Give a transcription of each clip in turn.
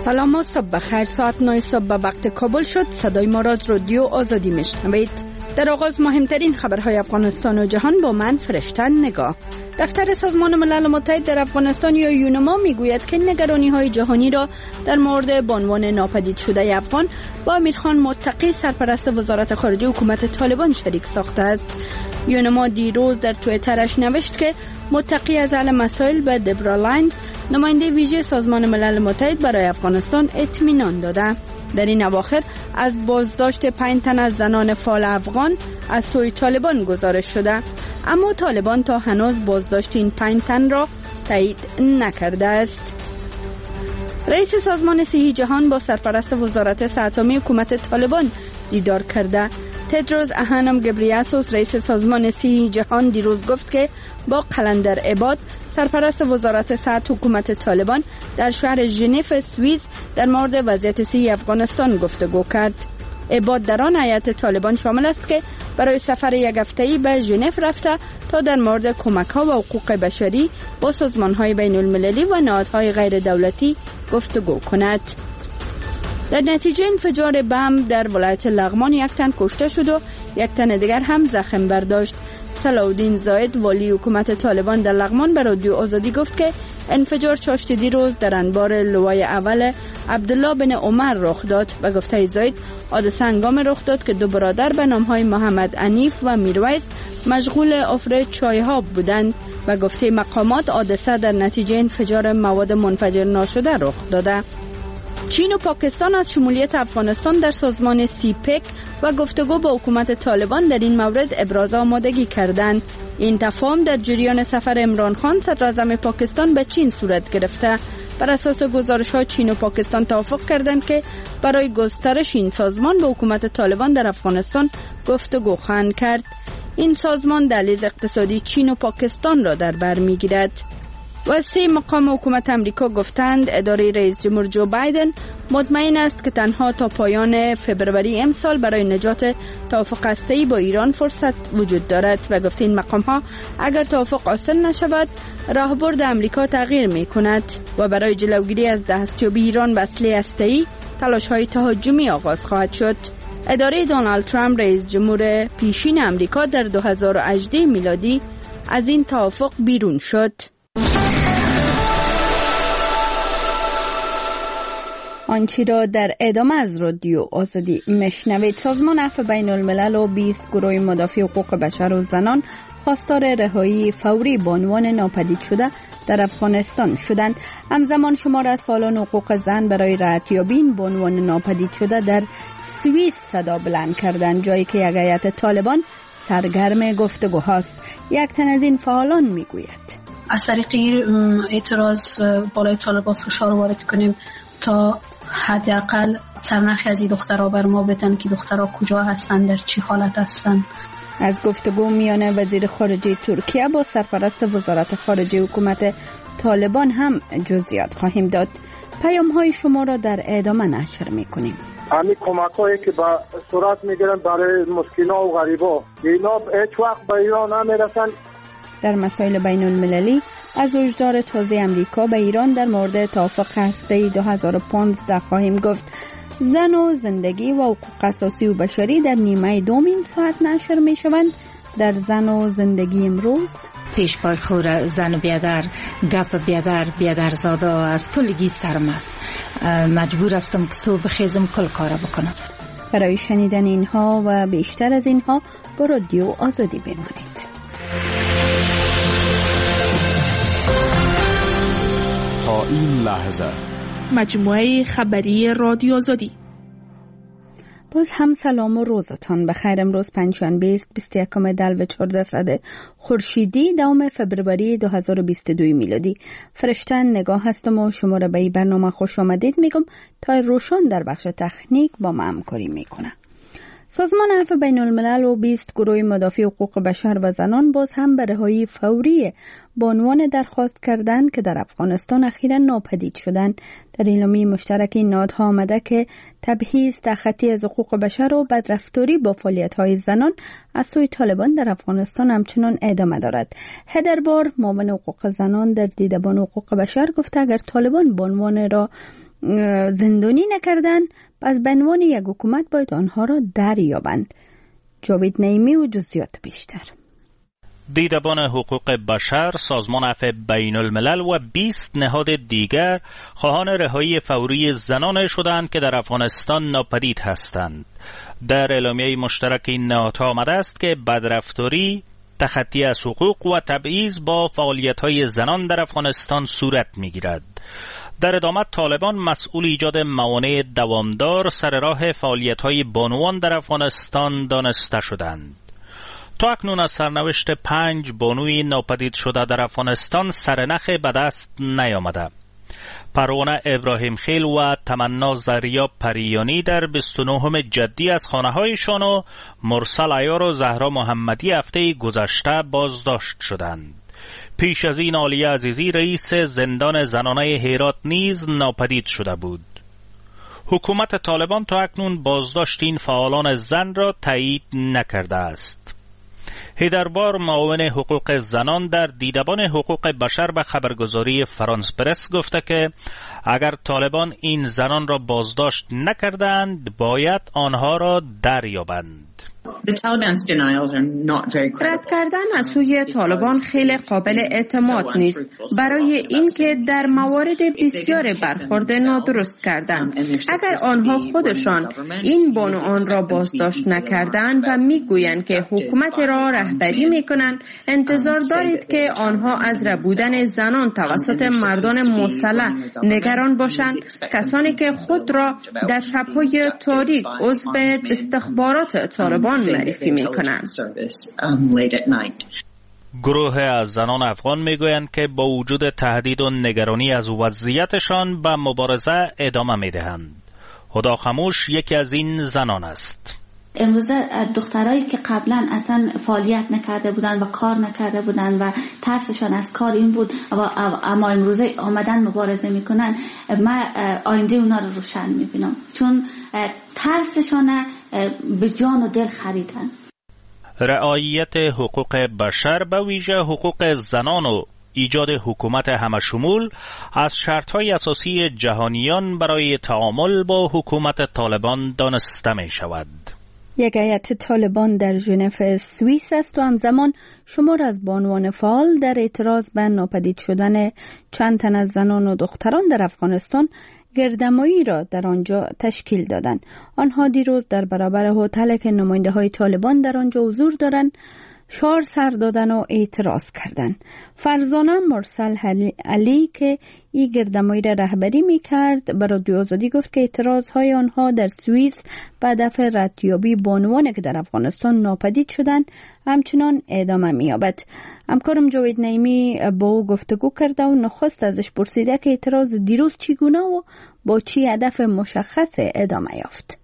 سلام و صبح بخیر. ساعت 9 صبح به وقت کابل شد. صدای ما را از رادیو آزادی میشنوید. در آغاز مهمترین خبرهای افغانستان و جهان با من فرشته نگاه. دفتر سازمان ملل متحد در افغانستان یا یونما میگوید که نگرانی‌های جهانی را در مورد بانوان ناپدید شده افغان با امیرخان متقی سرپرست وزارت خارجه حکومت طالبان شریک ساخته است. یونما دیروز در توییترش نوشت که متقی از حل مسائل به دبرا لاینز نماینده ویژه سازمان ملل متحد برای افغانستان اطمینان داده. در این اواخر از بازداشت 5 تن از زنان فعال افغان از سوی طالبان گزارش شده، اما طالبان تا هنوز بازداشت این 5 تن را تایید نکرده است. رئیس سازمان صحی جهان با سرپرست وزارت صحت عامه حکومت طالبان دیدار کرده. تدروس ادهانوم گبریاسوس رئیس سازمان صحی جهان دیروز گفت که با قلندر عباد سرپرست وزارت صحت حکومت طالبان در شهر ژنو سوئیس در مورد وضعیت صحی افغانستان گفتگو کرد. عباد در آن هیئت طالبان شامل است که برای سفر یک هفته‌ای به ژنو رفته تا در مورد کمک‌ها و حقوق بشری با سازمان‌های بین‌المللی و نهادهای غیر دولتی گفتگو کند. در نتیجه انفجار بم در ولایت لغمان 1 تن کشته شد و 1 تن دیگر هم زخم برداشت. صلاحالدین زاید والی حکومت طالبان در لغمان به رادیو آزادی گفت که انفجار چاشت دیروز در انبار لوای اول عبدالله بن عمر رخ داد و گفته زاید حادثه هنگام رخ داد که 2 برادر به نامهای محمد عنیف و میرویس مشغول افر چای‌ها بودند و گفته مقامات حادثه در نتیجه انفجار مواد منفجر ناشده رخ داده. چین و پاکستان از شمولیت افغانستان در سازمان سیپک و گفتگو با حکومت طالبان در این مورد ابراز آمادگی کردند. این تفاهم در جریان سفر عمران خان صدراعظم پاکستان به چین صورت گرفته. بر اساس گزارش‌ها چین و پاکستان توافق کردند که برای گسترش این سازمان با حکومت طالبان در افغانستان گفتگو خواهند کرد. این سازمان دهلیز اقتصادی چین و پاکستان را در بر می‌گیرد. واسطه مقام حکومت امریکا گفتند اداره رئیس جمهور جو بایدن مطمئن است که تنها تا پایان فبروری امسال برای نجات توافق هسته‌ای با ایران فرصت وجود دارد و گفت این مقام ها اگر توافق حاصل نشود راهبرد امریکا تغییر می کند و برای جلوگیری از دستیابی ایران به اسلحه هسته‌ای تلاش های تهاجمی آغاز خواهد شد. اداره دونالد ترامپ رئیس جمهور پیشین امریکا در 2018 میلادی از این توافق بیرون شد. آنچه را در ادامه از رادیو آزادی مشنوید. سازمان عفو بین الملل و 20 گروه مدافع حقوق بشر و زنان خواستار رهایی فوری بانوان ناپدید شده در افغانستان شدند. همزمان شمار از فعالان حقوق زن برای رهاییابی این بانوان ناپدید شده در سوئیس صدا بلند کردند، جایی که یک هیئت طالبان سرگرم گفتگوهاست. 1 تن از این فعالان میگوید از طریق اعتراض بالای طالبان فشار وارد کنیم تا حداقل سرنخی از این دخترها بر ما بدن که دخترها کجا هستن، در چی حالت هستن. از گفتگو میان وزیر خارجه ترکیه با سرپرست وزارت خارجه حکومت طالبان هم جزئیات خواهیم داد. پیام های شما را در ادامه نشر میکنیم. همین کمک هایی که با صورت میگیرن برای مسکین ها و غریبا اینا هیچ وقت به ایران نمیرسن. در مسائل بین المللی از هشدار تازه امریکا به ایران در مورد توافق هسته‌ای 2015 خواهیم گفت. زن و زندگی و حقوق اساسی و بشری در نیمه دوم این ساعت نشر می شوند. در زن و زندگی امروز پیش پای خور زن و بیادر، گپ بیادر زاده از کلگی سرم است. مجبور هستم که صبح خیزم کل کار بکنم. برای شنیدن اینها و بیشتر از اینها با رادیو آزادی بمانید. تا این لحظه مجموعه خبری رادیو آزادی. باز هم سلام و روزتان بخیر. امروز پنجشنبه است 21 دلو 1400 خورشیدی 2 فبروری 2022 میلادی. فرشته نگاه هستم و شما را به این برنامه خوش آمدید میگم. تا روشن در بخش تکنیک با ما همکاری میکنه. سازمان عفو بین الملل و 20 گروه مدافع حقوق بشر و زنان باز هم به رهایی فوری بانوان درخواست کردند که در افغانستان اخیراً ناپدید شدند. در اعلامیه مشترک این نهادها آمده که تبعیض، تخطی از حقوق بشر و بدرفتاری با فعالیت‌های زنان از سوی طالبان در افغانستان همچنان ادامه دارد. هدربار، معاون حقوق زنان در دیدبان حقوق بشر گفته اگر طالبان بانوان را زندانی نکردن، پس به عنوان یک حکومت باید آنها را دریابند. جاوید نعیمی و جزئیات بیشتر. دیدبان حقوق بشر، سازمان عفو بین الملل و 20 نهاد دیگر خواهان رهایی فوری زنان شدند که در افغانستان ناپدید هستند. در اعلامیه مشترک این نهادها آمده است که بدرفتاری، تخطی از حقوق و تبعیض با فعالیت‌های زنان در افغانستان صورت می‌گیرد. در ادامه طالبان مسئول ایجاد موانع دوامدار سر راه فعالیت‌های بانوان در افغانستان دانسته شدند. تا اکنون از سرنوشت 5 بانوی ناپدید شده در افغانستان سرنخ به دست نیامده. پروانه ابراهیم خیل و تمنا زریاب پریانی در 29 جدی از خانه‌هایشان و مرسل عیار و زهرا محمدی هفته گذشته بازداشت شدند. پیش از این عالیه عزیزی رئیس زندان زنانه هرات نیز ناپدید شده بود. حکومت طالبان تا اکنون بازداشت این فعالان زن را تایید نکرده است. هیدربار معاون حقوق زنان در دیدبان حقوق بشر به خبرگزاری فرانس پرس گفته که اگر طالبان این زنان را بازداشت نکردند باید آنها را دریابند. رد کردن از سوی طالبان خیلی قابل اعتماد نیست، برای اینکه در موارد بسیار برخورد نادرست کردند. اگر آنها خودشان این بانوان را بازداشت نکردند و میگویند که حکومت را رهبری میکنند، انتظار دارید که آنها از ربودن زنان توسط مردان مسلح نگران باشند، کسانی که خود را در شب‌های تاریک عضو استخبارات طالبان معرفی می‌کنند. گروه از زنان افغان میگویند که با وجود تهدید و نگرانی از وضعیتشان به مبارزه ادامه میدهند. هدا خموش یکی از این زنان است. امروزه دخترایی که قبلا اصلا فعالیت نکرده بودن و کار نکرده بودن و ترسشان از کار این بود اما امروزه آمدن مبارزه میکنن، من آینده اونا رو روشن میبینم، چون ترسشان به جان و دل خریدن. رعایت حقوق بشر به ویژه حقوق زنان و ایجاد حکومت همشمول از شرط‌های اساسی جهانیان برای تعامل با حکومت طالبان دانسته می شود. یک هیئت طالبان در ژنو سوئیس است و همزمان شمار از بانوان فعال در اعتراض به ناپدید شدن چند تن از زنان و دختران در افغانستان گردمایی را در آنجا تشکیل دادند. آنها دیروز در برابر هتل که نماینده های طالبان در آنجا حضور دارند شعار سر دادن و اعتراض کردند. فرزانه مرسل علی که این گردمایی را رهبری میکرد برای رادیو آزادی گفت که اعتراض های آنها در سوئیس به هدف ردیابی بانوانی که در افغانستان ناپدید شدند همچنان ادامه می‌یابد. همکارم جاوید نعیمی با او گفتگو کرده و نخست ازش پرسیده که اعتراض دیروز چگونه و با چی هدف مشخص ادامه یافت.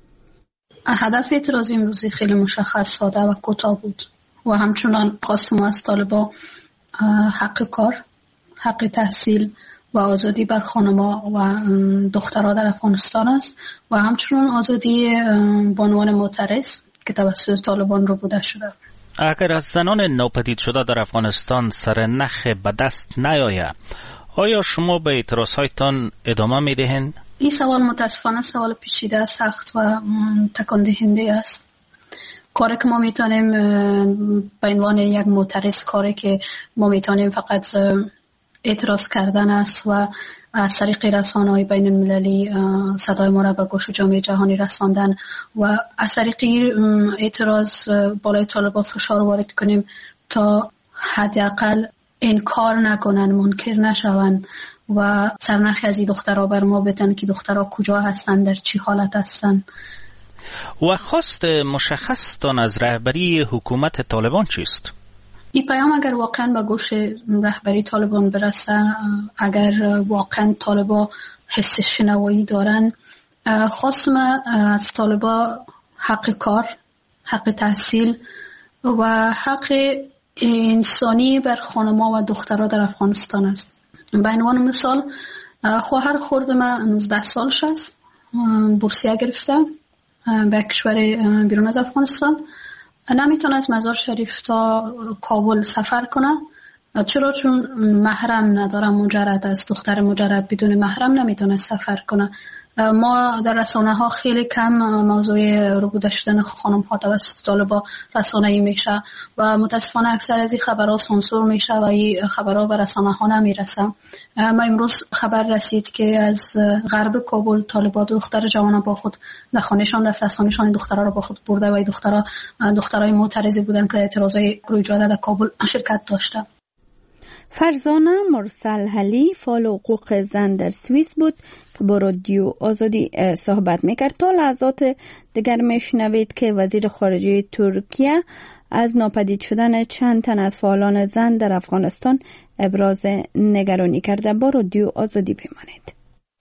هدف اعتراض امروزی خیلی مشخص، ساده و کوتاه بود و همچنان خواست ما از طالبا حق کار، حق تحصیل و آزادی بر خانم‌ها و دخترها در افغانستان است و همچنان آزادی بانوان معترض که توسط طالبان رو بوده شده. اگر از زنان ناپدید شده در افغانستان سرنخ به دست نیاید، آیا شما به اعتراضهایتان ادامه می‌دهید؟ این سوال متاسفانه سوال پیچیده، سخت و تکان دهنده است. کاری که ما میتونیم به عنوان یک معترض، کاری که ما میتونیم فقط اعتراض کردن است و از طریق رسانه‌های بین المللی صدای ما را به گوش جامعه جهانی رساندن و از طریق اعتراض بالای طالبان فشار وارد کنیم تا حداقل انکار نکنن، منکر نشون و سرنخ از این دخترها بر ما بدن که دخترها کجا هستن، در چی حالت هستن. و خواست مشخصتان از رهبری حکومت طالبان چیست؟ این پیام اگر واقعا به گوش رهبری طالبان برسه، اگر واقعا طالبان حس شنوایی دارن، خواست ما از طالبان حق کار، حق تحصیل و حق انسانی بر خانم‌ها و دخترها در افغانستان است. به عنوان مثال خواهر خرد من 19 سالش است، بورسیه گرفته به کشور بیرون از افغانستان، نمیتونه از مزار شریف تا کابل سفر کنه چرا؟ چون محرم نداره، مجرد است. دختر مجرد بدون محرم نمیتونه سفر کنه. ما در رسانه ها خیلی کم موضوع ربوده شدن خانم ها توسط طالبا رسانه‌ای میشه و متاسفانه اکثر از این خبرها سانسور میشه و این خبرها به رسانه ها نمیرسه. ما امروز خبر رسید که از غرب کابل طالبا دختر جوان با خود در خانهشان رفت، از خانهشان دخترها رو با خود برده و این دخترای معترضی بودن که اعتراضای روی جاده در کابل شرکت داشته. فرزانه مرسل حلی فعال حقوق زن در سوئیس بود که با رادیو آزادی صحبت میکرد. تا لحظات دیگر میشنوید که وزیر خارجه ترکیه از ناپدید شدن چند تن از فعالان زن در افغانستان ابراز نگرانی کرده. با رادیو آزادی بمانید.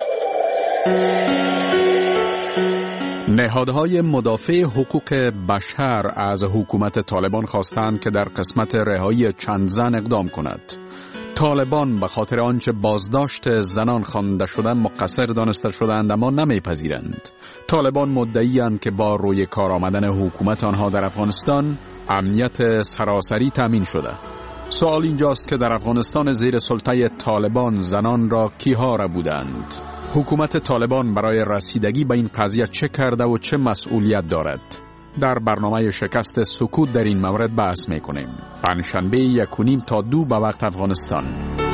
نهادهای مدافع حقوق بشر از حکومت طالبان خواستند که در قسمت رهایی چند زن اقدام کند. طالبان به خاطر آنچه بازداشت زنان خوانده شدند مقصر دانسته شدند، اما نمیپذیرند. طالبان مدعی‌اند که با روی کار آمدن حکومت آنها در افغانستان امنیت سراسری تامین شده. سوال اینجاست که در افغانستان زیر سلطه طالبان زنان را کیها را بودند؟ حکومت طالبان برای رسیدگی به این قضیه چه کرده و چه مسئولیت دارد؟ در برنامه شکست سکوت در این مورد بحث میکنیم. پنجشنبه 1:30 تا 2 به وقت افغانستان.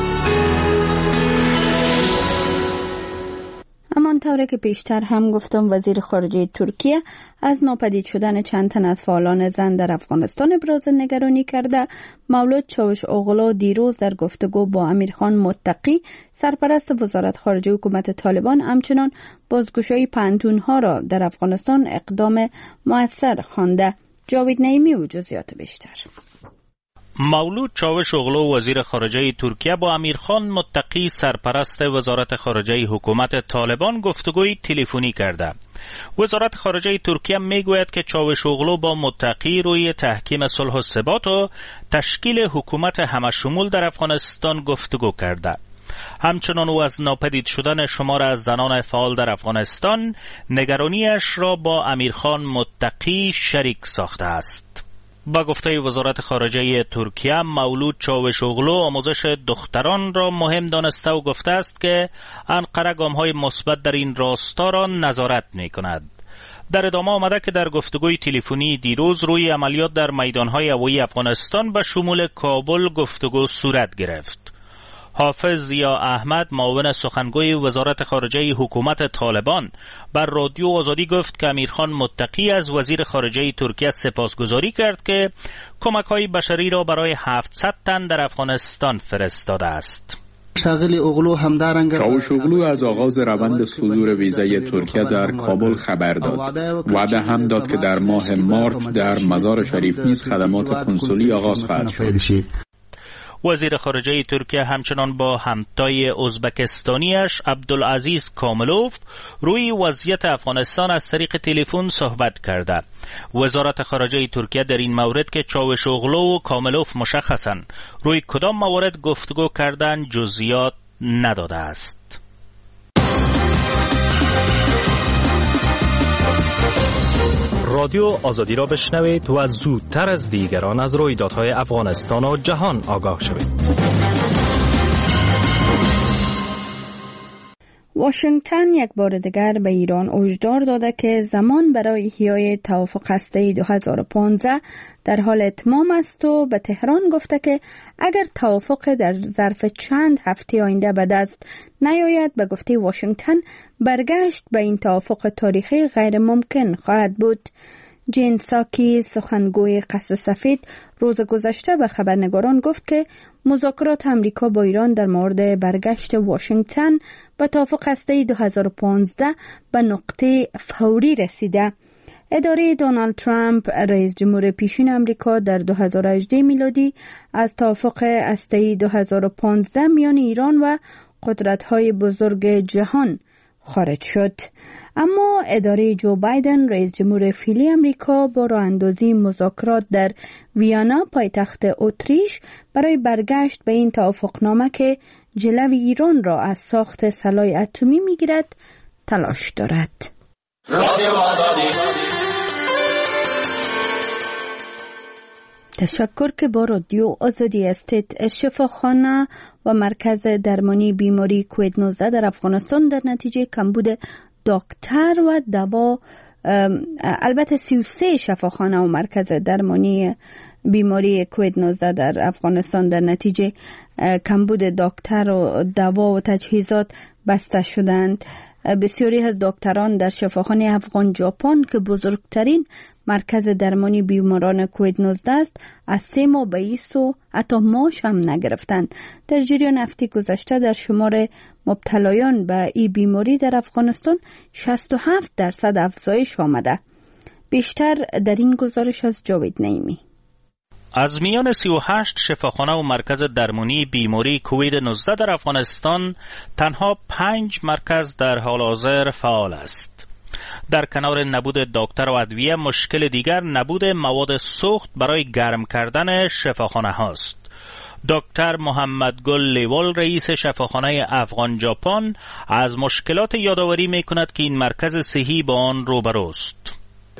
همانطور که پیشتر هم گفتم، وزیر خارجه ترکیه از ناپدید شدن چند تن از فعالان زن در افغانستان ابراز نگرانی کرده. مولود چاوش اوغلو دیروز در گفتگو با امیرخان متقی سرپرست وزارت خارجه حکومت طالبان همچنان بازگشایی پنتونها را در افغانستان اقدام مؤثر خوانده. جاوید نعیمی و جزئیات بیشتر. مولود چاوش اوغلو وزیر خارجه ترکیه با امیرخان متقی سرپرست وزارت خارجه حکومت طالبان گفتگوی تلفنی کرده. وزارت خارجه ترکیه میگوید که چاوش اوغلو با متقی روی تحکیم صلح و ثبات و تشکیل حکومت همشمول در افغانستان گفتگو کرده. همچنان او از ناپدید شدن شمار از زنان فعال در افغانستان نگرانیش را با امیرخان متقی شریک ساخته است. با گفته وزارت خارجه ترکیه، مولود چاوش اوغلو آموزش دختران را مهم دانسته و گفته است که انقره گام‌های مثبت در این راستا را نظارت می‌کند. در ادامه آمده که در گفتگوی تلفنی دیروز روی عملیات در میدان‌های هوایی افغانستان به شمول کابل گفتگو صورت گرفت. حافظ ضیا احمد معاون سخنگوی وزارت خارجه حکومت طالبان بر رادیو آزادی گفت که امیرخان متقی از وزیر خارجه ترکیه سپاسگزاری کرد که کمک‌های بشری را برای 700 تن در افغانستان فرستاده است. چاوش اوغلو از آغاز روند صدور ویزای ترکیه در کابل خبر داد. وعده هم داد که در ماه مارچ در مزار شریف نیز خدمات کنسولی آغاز خواهد شد. وزیر خارجه ترکیه همچنان با همتای ازبکستانیش عبدالعزیز کاملوف روی وضعیت افغانستان از طریق تلفن صحبت کرده. وزارت خارجه ترکیه در این مورد که چاوش اوغلو و کاملوف مشخصاً روی کدام موارد گفتگو کردن جزئیات نداده است. رادیو آزادی را بشنوید و زودتر از دیگران از رویدادهای افغانستان و جهان آگاه شوید. واشنگتن یک بار دیگر به ایران هشدار داده که زمان برای احیای توافق هسته‌ای 2015 در حال اتمام است و به تهران گفته که اگر توافق در ظرف چند هفته آینده به دست نیاید، به گفته واشنگتن برگشت به این توافق تاریخی غیر ممکن خواهد بود. جین ساکی سخنگوی قصر سفید روز گذشته به خبرنگاران گفت که مذاکرات امریکا با ایران در مورد برگشت واشنگتن به توافق هسته‌ای 2015 به نقطه فوری رسیده. اداره دونالد ترامپ رئیس جمهور پیشین امریکا در 2018 میلادی از توافق هسته‌ای 2015 میان ایران و قدرت‌های بزرگ جهان خارج شد. اما اداره جو بایدن رئیس جمهور فعلی امریکا با راه اندازی مذاکرات در ویانا پایتخت اتریش برای برگشت به این توافقنامه که جلوی ایران را از ساخت سلاح اتمی میگیرد تلاش دارد. تشکر که با رادیو آزادی هستید. شفاخانه و مرکز درمانی بیماری کووید 19 در افغانستان در نتیجه کمبود دکتر و دوا، البته 33 شفاخانه و مرکز درمانی بیماری کووید 19 در افغانستان در نتیجه کمبود دکتر و دوا و تجهیزات بسته شدند. بسیاری از دکتران در شفاخانه افغان ژاپن که بزرگترین مرکز درمانی بیماران کووید 19 است از 3 ماه به ایسو حتی معاش هم نگرفتند. در جریان هفته گذشته در شمار مبتلایان به این بیماری در افغانستان 67% افزایش آمده. بیشتر در این گزارش از جاوید نعیمی. از میان 38 شفاخانه و مرکز درمانی بیماری کووید 19 در افغانستان تنها 5 مرکز در حال حاضر فعال است. در کنار نبود دکتر و ادویه، مشکل دیگر نبود مواد سوخت برای گرم کردن شفاخانه هاست. دکتر محمد گل لیول، رئیس شفاخانه افغان ژاپن، از مشکلات یادآوری می‌کند که این مرکز صحی با آن روبروست.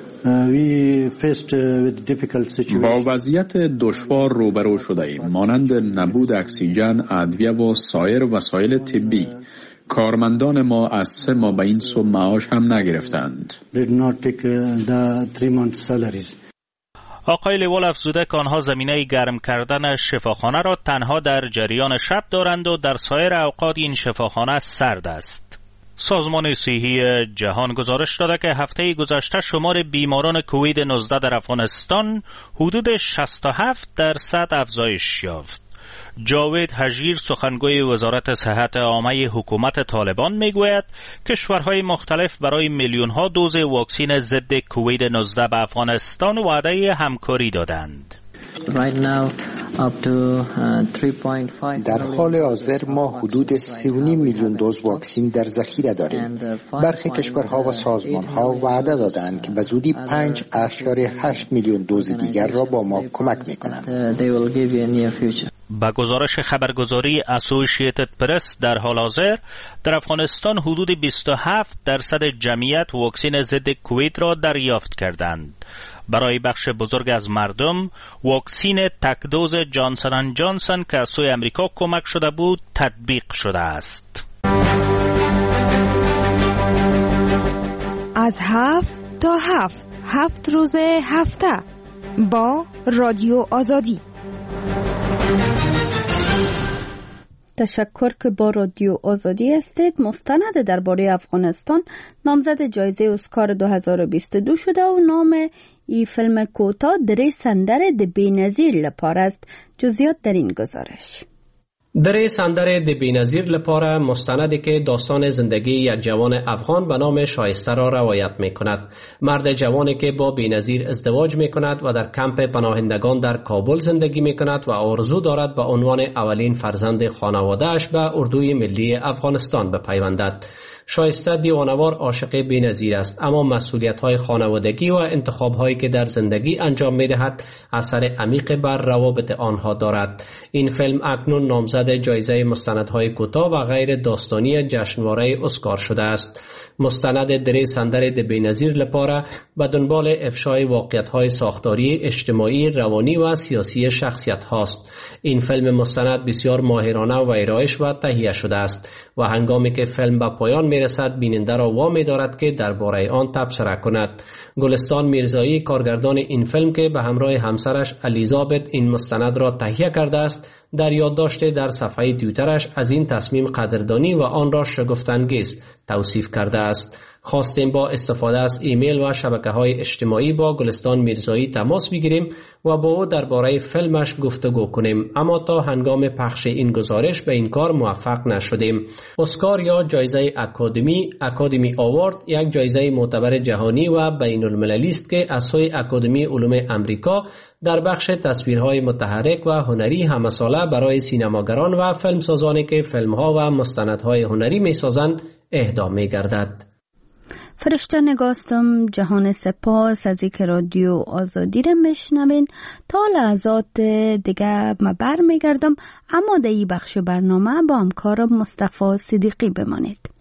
با وضعیت دشوار روبرو شده ایم، مانند نبود اکسیژن، ادویه و سایر وسایل طبی. کارمندان ما از 3 ماه به این سو معاش هم نگرفتند. آقای لیول افزوده که آنها زمینه گرم کردن شفاخانه را تنها در جریان شب دارند و در سایر اوقات این شفاخانه سرد است. سازمان صحی جهان گزارش داده که هفته گذشته شمار بیماران کووید 19 در افغانستان حدود 67% افزایش یافت. جاوید حجیر، سخنگوی وزارت صحت عامه حکومت طالبان، میگوید کشورهای مختلف برای میلیون‌ها دوز واکسن ضد کووید 19 به افغانستان وعده همکاری دادند. در حال حاضر ما حدود 3.5 میلیون دوز واکسن در ذخیره داریم. برخی کشورها و سازمانها وعده دادند که به زودی 5.8 میلیون دوز دیگر را با ما کمک می‌کنند. با گزارش خبرگزاری اسوسییتد پرس، در حال حاضر در افغانستان حدود 27% جمعیت واکسن ضد کووید را دریافت کردند. برای بخش بزرگ از مردم واکسن تک دوز جانسون اند جانسون که از سوی امریکا کمک شده بود تطبیق شده است. از 7 تا 7 روز هفته با رادیو آزادی. تشکر که با رادیو آزادی هستید. مستند درباره افغانستان نامزد جایزه اسکار 2022 شده و نام این فیلم کوتاه درې سندرې د بېنظیر لپاره است. جزئیات در این گزارش. درې سندرې د بېنظیر لپاره مستندی که داستان زندگی یک جوان افغان به نام شایسته را روایت می کند. مرد جوانی که با بېنظیر ازدواج می کند و در کمپ پناهندگان در کابل زندگی می کند و آرزو دارد به عنوان اولین فرزند خانواده‌اش به اردوی ملی افغانستان بپیوندد. شایسته دیوانوار عاشق بی‌نظیر است، اما مسئولیت‌های خانوادگی و انتخاب‌هایی که در زندگی انجام می‌دهد اثر عمیق بر روابط آنها دارد. این فیلم اکنون نامزد جایزه مستندهای کوتاه و غیر داستانی جشنواره اسکار شده است. مستند درې سندرې د بی‌نظیر لپاره به دنبال افشای واقعیت‌های ساختاری، اجتماعی، روانی و سیاسی شخصیت هاست. این فیلم مستند بسیار ماهرانه و ویرایش و تهیه شده است و هنگامی که فیلم به پایان میرسد بیننده را وامی دارد که درباره آن تبصره کند. گلستان میرزایی، کارگردان این فیلم که به همراه همسرش الیزابت این مستند را تهیه کرده است، در یادداشت در صفحه توییترش از این تصمیم قدردانی و آن را شگفت‌انگیز توصیف کرده است. خواستیم با استفاده از ایمیل و شبکه‌های اجتماعی با گلستان میرزایی تماس بگیریم و با او درباره فیلمش گفتگو کنیم، اما تا هنگام پخش این گزارش به این کار موفق نشدیم. اسکار یا جایزه اکادمی آوارد یک جایزه معتبر جهانی و بین المللی است که از سوی اکادمی علوم امریکا در بخش تصویرهای متحرک و هنری همساله برای سینماگران و فیلمسازانی که فیلم‌ها و مستندهای هنری می‌سازند اهدا می‌گردد. فرشته نگاستم. جهان سپاس از اینکه رادیو آزادی را میشنوین. تا لحظات دیگه ما برمیگردم، اما در این بخش برنامه با همکارم مصطفی صدیقی بمانید.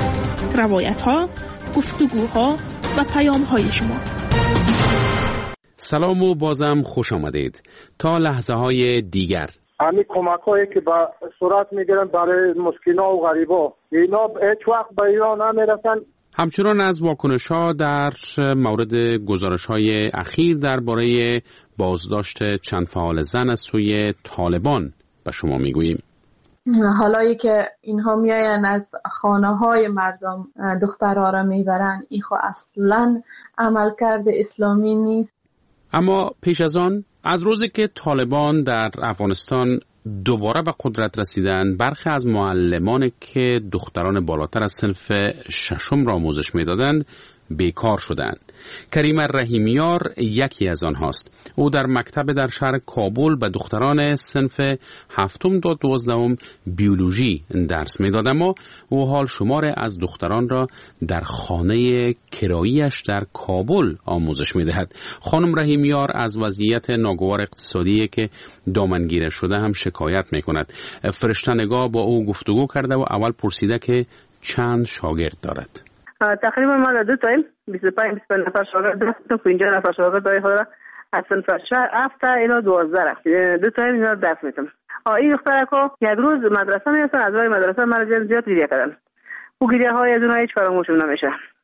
روایت ها، گفتگوها و پیام های شما. سلام و بازم خوش آمدید. تا لحظه های دیگر همین کمک هایی که به صورت میگیرن برای مسکینا و غریبا اینا هیچ وقت به ایران نمیرسن. همچنان از واکنش ها در مورد گزارش های اخیر درباره بازداشت چند فعال زن از سوی طالبان به شما میگوییم. حالایی که اینها میاین از خانه های مردم دخترها را میبرن، این خو اصلا عملکرد اسلامی نیست. اما پیش از آن، از روزی که طالبان در افغانستان دوباره به قدرت رسیدن، برخی از معلمان که دختران بالاتر از صنف ششم را آموزش میدادند بیکار شدند. کریم رحیمیار یکی از آنهاست. او در مکتب در شهر کابل به دختران صنف هفتم تا 12 بیولوژی درس میداد، اما او حال شمار از دختران را در خانه کراییش در کابل آموزش میدهد. خانم رحیمیار از وضعیت ناگوار اقتصادی که دامنگیر شده هم شکایت میکند. فرشته نگاه با او گفتگو کرده و اول پرسیده که چند شاگرد دارد. تقریبا ما در 2 تایم 25 نفر شاگرد داشتیم، 50 نفر شاگرد داری خود را از صنف 7 الی 12 رفت. 2 تایم اینا درس میتم. این دخترها که یک روز مدرسه میرسن، از راه مدرسه مرا زیاد گریه کردن. او گریه های از اونها هیچ فراموش نمیشه.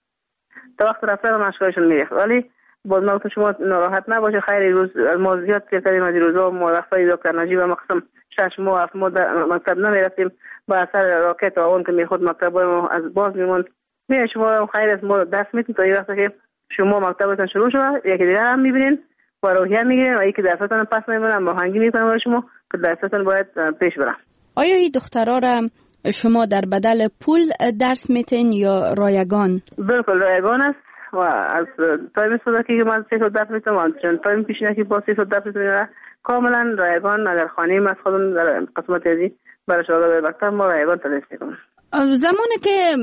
تا وقت رفتن مشکلشون میریخت. ولی باز ما گفتم شما ناراحت نباشه، خیر روز ما زیاد کردیم از روزا، ما وقتی دکتر نجیب مقسم 6 ماه 7 ماه مکتب نمیرفتیم، با اثر راکت آون که میخود مکتب ما از باز میموند. میگه شما خیر از ما دست میتین تا این وقتی که شما مکتبتون شروع شد، یکی دیگه هم میبینین و روحیه میگیرین و یکی درستان پس میمونن، با هنگی میکنن برای شما که درستان باید پیش برن. آیا این دخترها را شما در بدل پول درس میتین یا رایگان؟ بالکل رایگان است و از تایم صداکی که من 300 درس میتونم و چند تایم پیشینه که با 300 درس میتونم کاملا رایگان. اگر خانه ما از خودم در قسمت ازی برای شاگرد مکتب ما رایگان تدریس میکنم. زمانی که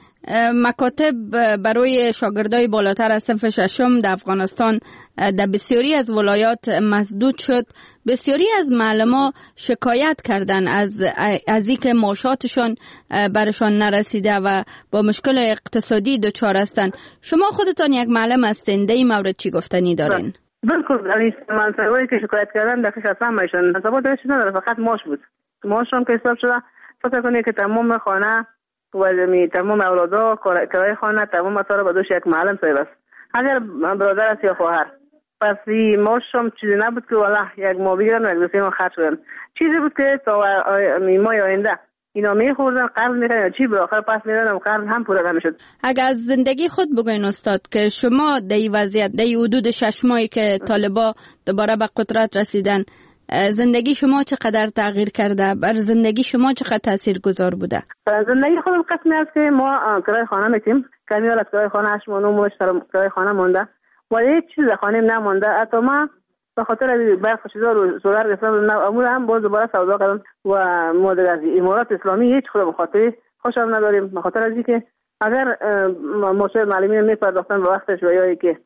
مکاتب برای شاگردای بالاتر از صنف ششم در افغانستان در بسیاری از ولایات مسدود شد، بسیاری از معلمان شکایت کردند از اینکه معاشاتشان برشان نرسیده و با مشکل اقتصادی دچار هستند. شما خودتان یک معلم هستین، در این مورد چی گفتنی دارین؟ بالکل. این منطقه‌ای که شکایت کردن دقیقاً اصلا میشن حسابات درش نداره، فقط معاش بود. معاشم که حساب شده، فکر کنید که تمام خانه و تمام اولادا، کرایه خانه، تمام اثر به دوش یک معلم صاحب است. اگر برادر است یا خواهر، پس معاشم چیزی نبود که والله یک ماه بگیرن و یک دو سه ماه خرج کنن. چیزی بود که تا ماه آینده اینا میخوردن، قرض میکنن یا چی، بالاخره پس میدادن و قرض هم پوره نمیشد. اگر از زندگی خود بگوین استاد که شما در این وضعیت، در این حدود 6 ماهی که طالبا دوباره به قدرت رسیدن، زندگی شما چقدر تغییر کرده؟ بر زندگی شما چقدر تاثیرگذار بوده؟ زندگی خودم قسمی است که ما کرایه خانه میتیم، کمی از کرایه خانه 8 ماه 9 ماه کرایه خانه مونده و هیچ چیز خانه نمونده. حتی ما به خاطر از برق چیزا رو سولار گرفتم، امور هم باز دوباره سودا کردم و ما در از امارات اسلامی هیچ خودم خاطر خوشم نداریم، به خاطر از اینکه اگر ماشین معلمین میپرداختن به وقتش و یا که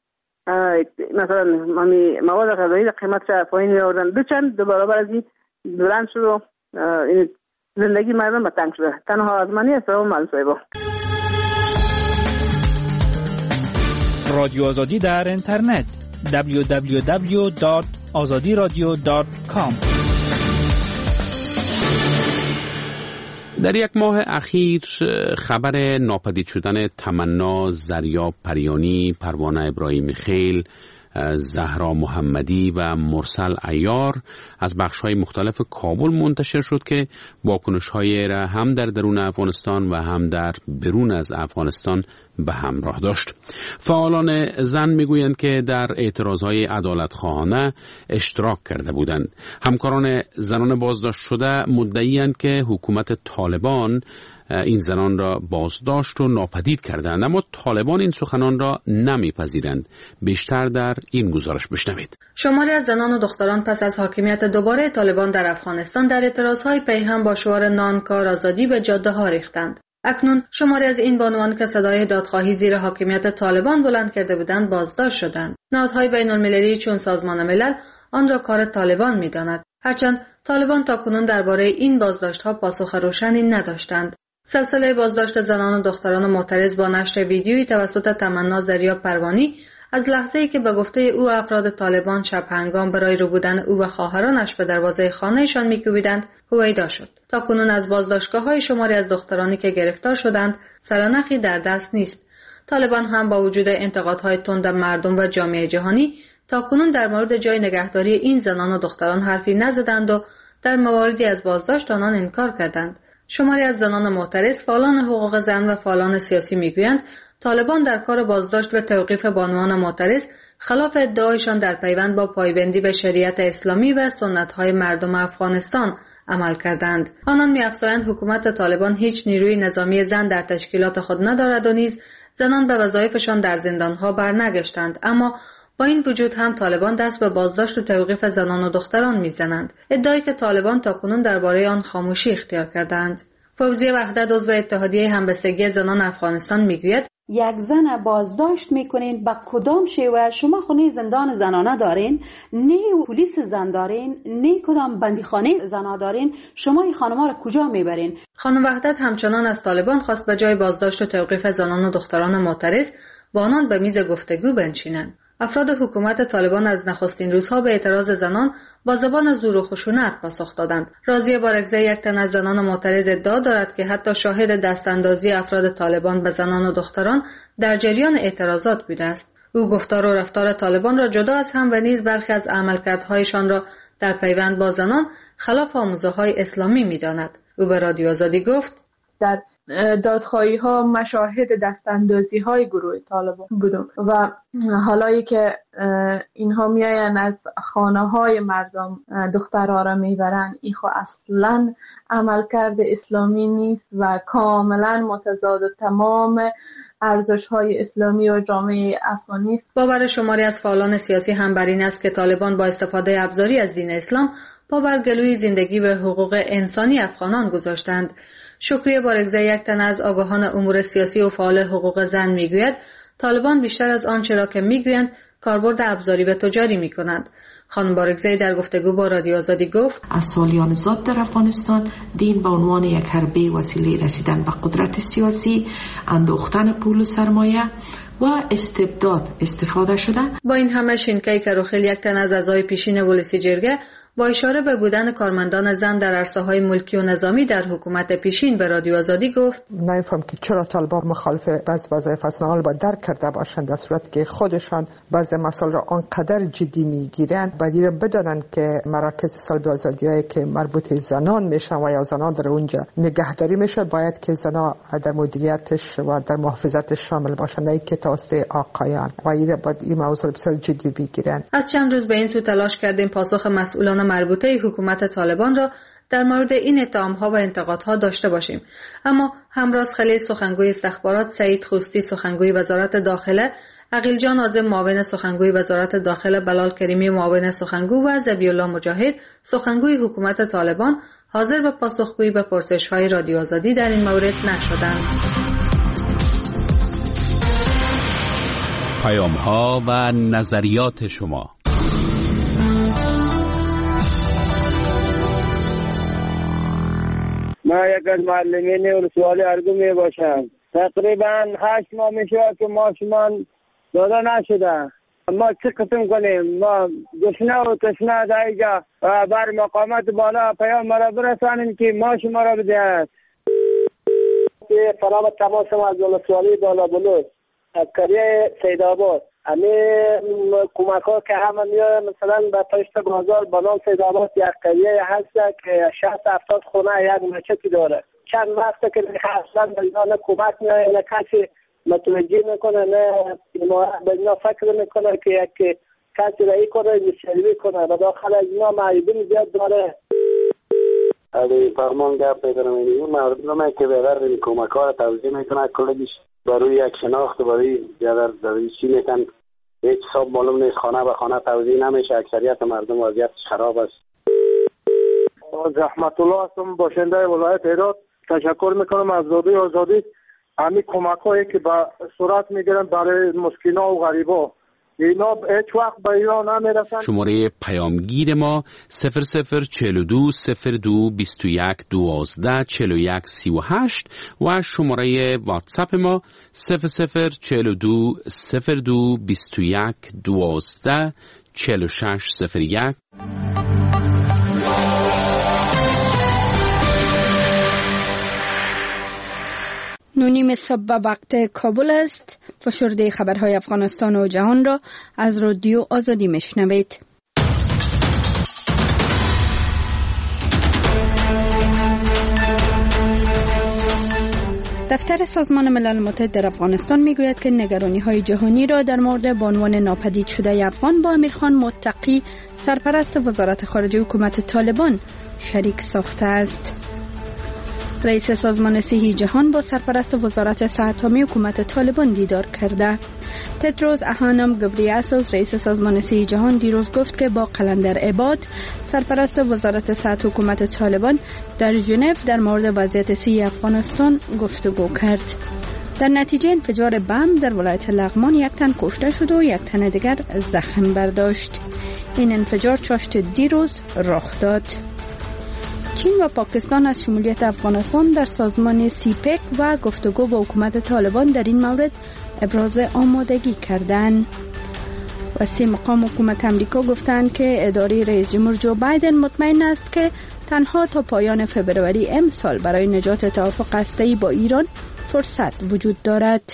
مثلا مواد غذایی قیمتش پایین می‌آوردن، دو چند دو برابر از این بلند شد و زندگی مردم به تنگ شده. تنها آزمانی است و معلوم صاحبا. رادیو آزادی در اینترنت www.azadiradio.com. در یک ماه اخیر خبر ناپدید شدن تمنا زریاب پریانی، پروانه ابراهیمی خیل، زهرا محمدی و مرسل عیار از بخش‌های مختلف کابل منتشر شد که واکنش‌های را هم در درون افغانستان و هم در برون از افغانستان به همراه داشت. فعالان زن میگویند که در اعتراضهای عدالتخواهانه اشتراک کرده بودند. همکاران زنان بازداشت شده مدعی‌اند که حکومت طالبان این زنان را بازداشت و ناپدید کردند، اما طالبان این سخنان را نمیپذیرند. بیشتر در این گزارش بشنوید. شماری از زنان و دختران پس از حاکمیت دوباره طالبان در افغانستان در اعتراضهای پیهم با شعار نانکار آزادی به جاده ها ریختند. اکنون شماری از این بانوان که صدای دادخواهی زیر حاکمیت طالبان بلند کرده بودند بازداشت شدند. نهادهای بین‌المللی چون سازمان ملل آن را کار طالبان می‌داند، هرچند طالبان تاکنون درباره این بازداشت‌ها پاسخ روشنی نداشتند. سلسله بازداشت زنان و دختران معترض با نشر ویدیویی توسط تمنا زریاب پروانی از لحظه‌ای که به گفته او افراد طالبان شب هنگام برای ربودن او و خواهرانش به دروازه خانه‌شان می‌کوبیدند هویدا شد. تاکنون از بازداشتگاه‌های شماری از دخترانی که گرفتار شدند سرنخی در دست نیست. طالبان هم با وجود انتقادهای تند مردم و جامعه جهانی تاکنون در مورد جای نگهداری این زنان و دختران حرفی نزدند و در مواردی از بازداشت آنان انکار کردند. شماری از زنان معترض، فعالان حقوق زن و فعالان سیاسی میگویند طالبان در کار بازداشت و توقیف بانوان معترض خلاف ادعایشان در پیوند با پایبندی به شریعت اسلامی و سنت‌های مردم افغانستان عمل کردند. آنان می‌افزایند حکومت طالبان هیچ نیروی نظامی زن در تشکیلات خود ندارد و نیز زنان به وظایفشان در زندان‌ها برنگشتند، اما با این وجود هم طالبان دست به بازداشت و توقیف زنان و دختران میزنند، ادعایی که طالبان تاکنون درباره آن خاموشی اختیار کردند. فوزیه وحدت عضو اتحادیه همبستگی زنان افغانستان میگوید یک زن بازداشت میکنین با کدام شیوه؟ شما خونه زندان زنانه دارین، نه پلیس زن دارین، نه کدام بندیخانه زنا دارین، شما این خانم‌ها را کجا میبرین؟ خانم وحدت همچنان از طالبان خواست به جای بازداشت و توقیف زنان و دختران معترض با آنان به میز گفتگو بنشینند. افراد حکومت طالبان از نخستین روزها به اعتراض زنان با زبان زور و خشونت پاسخ دادند. راضیه بارگزی، یک تن از زنان معترض، ادعا دارد که حتی شاهد دستاندازی افراد طالبان به زنان و دختران در جریان اعتراضات بوده است. او گفتار و رفتار طالبان را جدا از هم و نیز برخی از عملکردهایشان را در پیوند با زنان خلاف آموزه‌های اسلامی می‌داند. او به رادیو آزادی گفت در دادخواهی ها مشاهد دستاندازی های گروه طالبان بودم و حالایی که اینها میاین از خانه های مردم دخترها را میبرن، ایخو اصلا عملکرد اسلامی نیست و کاملا متضاد تمام ارزش های اسلامی و جامعه افغانی است. باور شماری از فعالان سیاسی هم بر این است که طالبان با استفاده ابزاری از دین اسلام پا بر گلوی زندگی و حقوق انسانی افغانان گذاشتند. شکریه بارگزی، یک تن از آگاهان امور سیاسی و فعال حقوق زن میگوید طالبان بیشتر از آنچه را که میگویند کاربرد ابزاری و تجاری میکنند. خانم بارگزی در گفتگو با رادیو آزادی گفت از سالیان زاد در افغانستان دین به عنوان یک حربه وسیله رسیدن به قدرت سیاسی، اندوختن پول و سرمایه و استبداد استفاده شده. با این همه شینکای کروخیل، یک تن از اعضای پیشین ولسی جرگه، با اشاره به بودن کارمندان زن در عرصه‌های ملکی و نظامی در حکومت پیشین به رادیو آزادی گفت نمی‌فهم که چرا طالبان مخالف بعضی وظایف اصلا با درک کرده باشند، در صورتی که خودشان بعضی مسائل را آنقدر جدی میگیرند. باید بدانند که مراکز سلب آزادی‌هایی که مربوط زنان میشن و یا زنان در اونجا نگهداری میشه، باید که زنان در مدیریتش و در محافظتش شامل باشند، نه که توسط آقایان، و این موضوع بسیار جدی بگیرند. از چند روز به این سو تلاش کردیم پاسخ مسئولان مربوطه حکومت طالبان را در مورد این اتهام‌ها و انتقادها داشته باشیم، اما همراز خلیل سخنگوی استخبارات، سعید خوستی سخنگوی وزارت داخله، عقیل جان عازم معاون سخنگوی وزارت داخله، بلال کریمی معاون سخنگو و ذبیح‌الله مجاهد سخنگوی حکومت طالبان حاضر به پاسخگویی به پرسش‌های رادیو آزادی در این مورد نشدند. پیام‌ها و نظریات شما. ما یک از معلمین ولسوالی ارگو می باشم. تقریبا 8 ماه می شود که ماشمان داده نشده. ما چه قسم کنیم؟ ما گشنه و تشنه در اینجا و بر مقامات بالا پیام مرا برسانیم که ماش مرا بدهد. سلام تمام شما از ولسوالی بالا بلوچ کریه سیدآباد. همین کمک ها که همه میاد مثلا به پشت بازار بنام سیدآباد یک قریه هست که 60-70 خونه یک مسجدی داره. چند وقته که اصلا به اینا نه کمک نه کسی متوجه میکنه، نه به اینا فکر میکنه که یک کسی رایی کنه مشروعی کنه و داخل از اینا معیبین زیاد داره. علی فرمان گپ میکنم این مردم که بغیر این کمک ها رو توضیح میکنه کلگیش برای یک شناخت برای در چی میتن هیچ حساب معلوم نیست، خانه به خانه توزیع نمیشه، اکثریت مردم وضعیت خراب است. رحمت الله هستم، باشنده ولایت هرات. تشکر میکنم از رادیو آزادی. همین کمک هایی که به صورت میگیرن برای مسکینا و غریبا اینا هیچ وقت به ایران نمیرسن. شماره پیامگیر ما 0042 02 21 12 41 38 و شماره واتساپ ما 0042 02 21 12 46 01. نونیم صبح وقت کابل است. فشرده خبرهای افغانستان و جهان را از رادیو آزادی میشنوید. دفتر سازمان ملل متحد در افغانستان میگوید که نگرانی‌های جهانی را در مورد بانوان ناپدید شده افغان با امیرخان متقی سرپرست وزارت خارجه حکومت طالبان شریک ساخته است. رئیس سازمان صحی جهان با سرپرست وزارت صحت عامه حکومت طالبان دیدار کرده. تدروس ادهانوم گبریاسوس رئیس سازمان صحی جهان دیروز گفت که با قلندر عباد سرپرست وزارت صحت حکومت طالبان در ژنو در مورد وضعیت صحی افغانستان گفتگو کرد. در نتیجه انفجار بم در ولایت لغمان یک تن کشته شد و یک تن دیگر زخم برداشت. این انفجار چاشت دیروز رخ داد. چین و پاکستان از شمولیت افغانستان در سازمان سیپک و گفتگو با حکومت طالبان در این مورد ابراز آمادگی کردند. وسیع مقام حکومت امریکا گفتند که اداره رئیس جمهور جو بایدن مطمئن است که تنها تا پایان فبروری امسال برای نجات توافق هسته‌ای با ایران فرصت وجود دارد.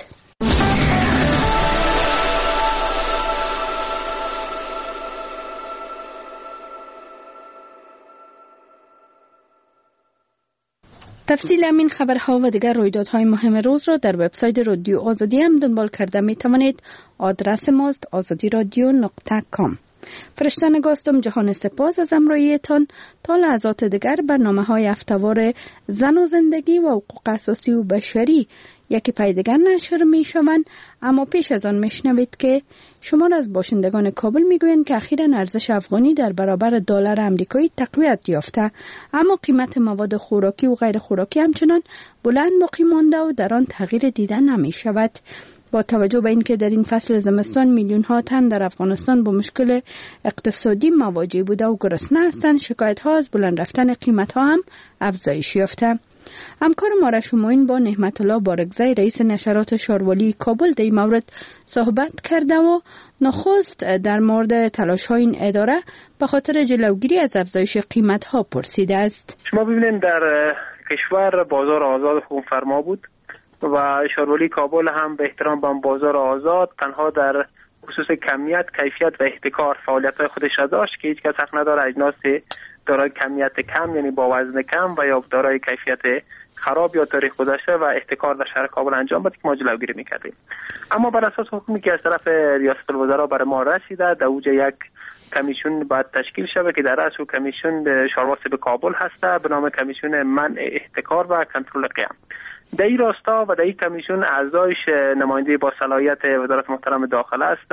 تفصیل همین خبرها و دیگر رویدادهای مهم روز را در وبسایت رادیو آزادی هم دنبال کرده می توانید. آدرس ماست azadiradio.com. فرشته نگاستم جهان سپاس از همراهیتان. تا لحظات دیگر برنامه‌های هفته‌وار زن و زندگی و حقوق اساسی و بشری یکی پای دیگر نشر می شوند، اما پیش از آن میشنوید که شمار از باشندگان کابل میگویند که اخیراً ارزش افغانی در برابر دلار آمریکایی تقویت یافته، اما قیمت مواد خوراکی و غیر خوراکی همچنان بلند باقی مانده و در آن تغییر دیده نمی شود. با توجه به اینکه در این فصل زمستان میلیون ها تن در افغانستان با مشکل اقتصادی مواجه بوده و گرسنه هستند، شکایت ها از بلند رفتن قیمت ها هم افزایش یافته. همکار ما شماین با نعمت الله بارگزی رئیس نشرات شاروالی کابل در این مورد صحبت کرده و نخست در مورد تلاش های این اداره به خاطر جلوگیری از افزایش قیمت ها پرسیده است. شما ببینید در کشور بازار آزاد حکومت فرما بود و شاروالی کابل هم به احترام به بازار آزاد تنها در خصوص کمیت، کیفیت و احتکار فعالیت‌های خودش را داشت که هیچ کس حق نداره اجناس دارای کمیت کم یعنی با وزن کم و یا دارای کیفیت خراب یا تاریخ گذشته و احتکار در شهر کابل انجام بده که ما جلوگیری می‌کردیم. اما بر اساس حکمی که از طرف ریاست الوزرا برای ما رسیده، در اوج یک کمیسیون باید تشکیل شود که در رأس کمیسیون شارواسط به کابل هسته به نام کمیسیون منع احتکار و کنترل قیام. در این راستا و در این کمیسیون اعضایش نماینده با صلاحیت وزارت محترم داخله است،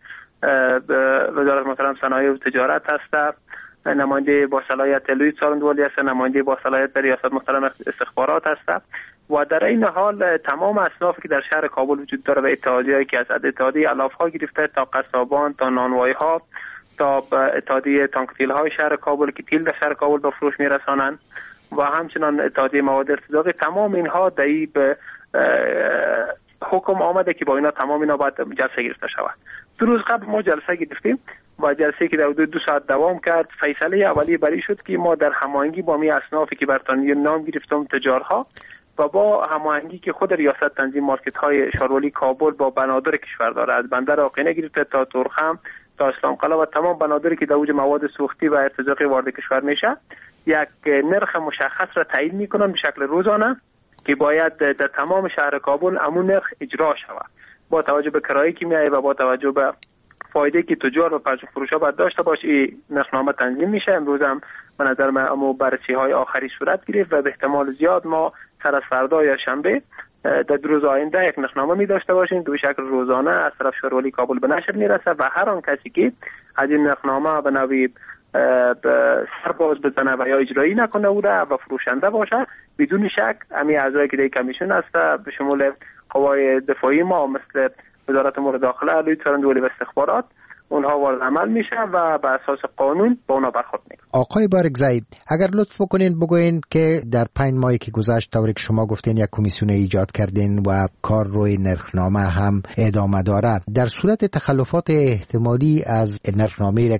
وزارت محترم صنایع و تجارت است، نماینده با صلاحیت لویید سارندوالی است، نماینده با صلاحیت ریاست محترم استخبارات است و در این حال تمام اصنافی که در شهر کابل وجود داره و اتحادیه‌ای که از اتحادیه علاف‌ها گرفته تا قصابان تا نانوای‌ها تا اتحادیه تانکتیل‌های شهر کابل که تیل در شهر کابل به فروش می‌رسانند و همچنان اتحادیه مواد ارتزاقی، تمام اینها در این به حکم آمده که با اینا تمام اینا باید جلسه گرفته شود. 2 روز قبل ما جلسه گرفتیم و جلسه که در حدود 2 ساعت دوام کرد. فیصله اولیه بری شد که ما در هماهنگی با می اصنافی که برتانی نام گرفتم تجارها و با هماهنگی که خود ریاست تنظیم مارکت های شاروالی کابل با بنادر کشور داره، از بندر آقینه گرفته تا تورخم تا اسلام قلعه و تمام بنادری که در اوج مواد سوختی و ارتزاقی وارد کشور میشه، یک نرخ مشخص را تعیین میکنن به شکل روزانه که باید در تمام شهر کابل همون نرخ اجرا شود با توجه به کرایه‌ای که میایه و با توجه به فایده که تجار و پرچم فروشا باید داشته باشه. این نرخنامه تنظیم میشه. امروز هم به نظر من اما بررسی‌های آخری صورت گرفت و به احتمال زیاد ما سر از فردا یا شنبه در 2 روز آینده یک نرخنامه می داشته باشیم که به شکل روزانه از طرف شاروالی کابل به نشر میرسه و هر آن کسی که از این نرخنامه به نوی سرباز بزنه و یا اجرایی نکنه و فروشنده باشه، بدون شک همین اعضایی که در کمیسیون هست به شمول قوای دفاعی ما مثل وزارت امور داخله، علوی څارندوالي و استخبارات اونها وارد عمل میشه و بر اساس قانون با اونها برخورد میکنه. آقای بارگزایی، اگر لطف کنین بگوین که در 5 ماهی که گذشت طوری که شما گفتین یک کمیسیون ایجاد کردین و کار روی نرخنامه هم ادامه داره، در صورت تخلفات احتمالی از نرخنامه‌ای را